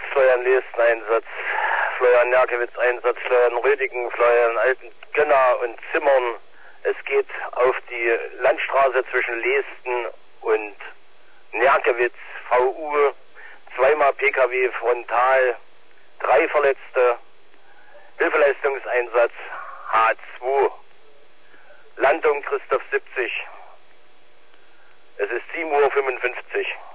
Florian Lesten Einsatz, Florian Nerkewitz Einsatz, Florian Rödigen, Florian Altengönner und Zimmern. Es geht auf die Landstraße zwischen Lesten und Nerkewitz, VU, zweimal PKW frontal, 3 Verletzte, Hilfeleistungseinsatz H2, Landung Christoph 70. Es ist 7:55 Uhr.